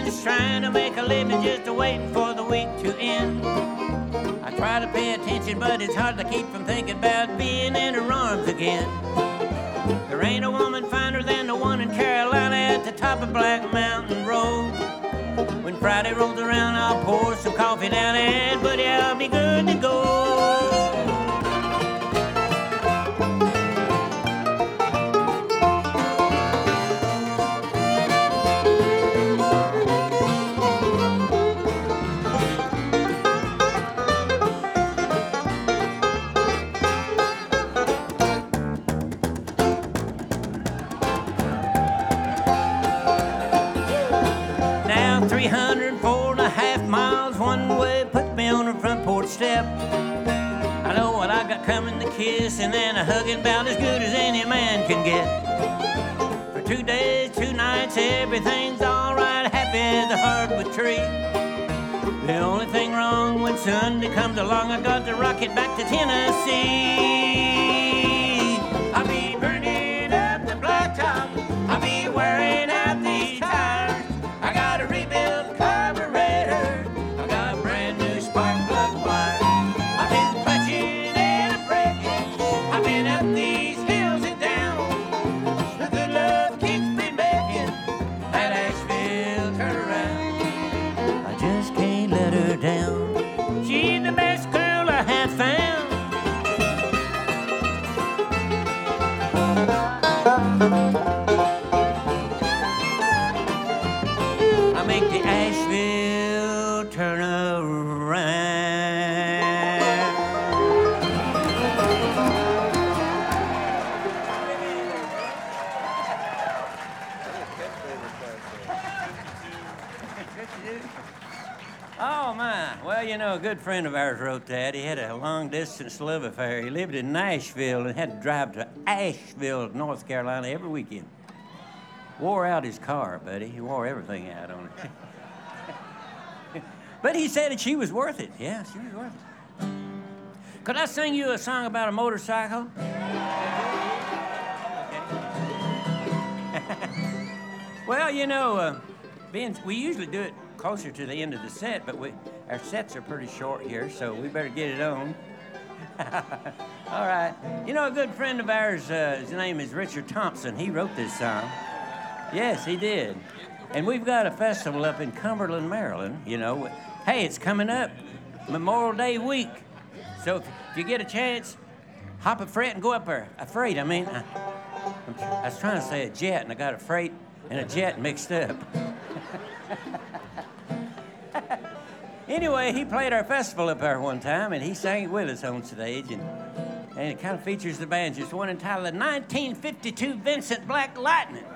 weekends trying to make a living, just waiting for the week to end. I try to pay attention, but it's hard to keep from thinking about being in her arms again. There ain't a woman finer than the one in Carolina at the top of Black Mountain Road. When Friday rolls around, I'll pour some coffee down and buddy, I'll be good to go. Now 304.5 miles one way puts me on the front porch step. I know what I got coming, the kiss and then a hugging, about as good as any man can get. For 2 days, 2 nights, everything's all right, happy as a hardwood tree. The only thing wrong when Sunday comes along, I got to rock it back to Tennessee. I'll be burning up the blacktop, I'll be wearing out these tires. I got a rebuilt carburetor, I got a brand new spark plug wire. I've been clutching and a braking, I've been up these hills and down. The good love keeps me making that Asheville turnaround. I just can't let her down. She's the best girl I have found. I make the Asheville turn around. Oh, my. Well, you know, a good friend of ours wrote that. He had a long-distance love affair. He lived in Nashville and had to drive to Asheville, North Carolina every weekend. Wore out his car, buddy. He wore everything out on it. But he said that she was worth it. Yeah, she was worth it. Could I sing you a song about a motorcycle? Well, you know, we usually do it closer to the end of the set, but our sets are pretty short here, so we better get it on. All right. You know, a good friend of ours, his name is Richard Thompson. He wrote this song. Yes, he did. And we've got a festival up in Cumberland, Maryland, you know. Hey, it's coming up, Memorial Day week. So if you get a chance, hop a freight and go up there. A freight, I mean. I was trying to say a jet, and I got a freight and a jet mixed up. Anyway, he played our festival up there one time, and he sang it with us on stage, and it kind of features the band. Just one entitled 1952 Vincent Black Lightning.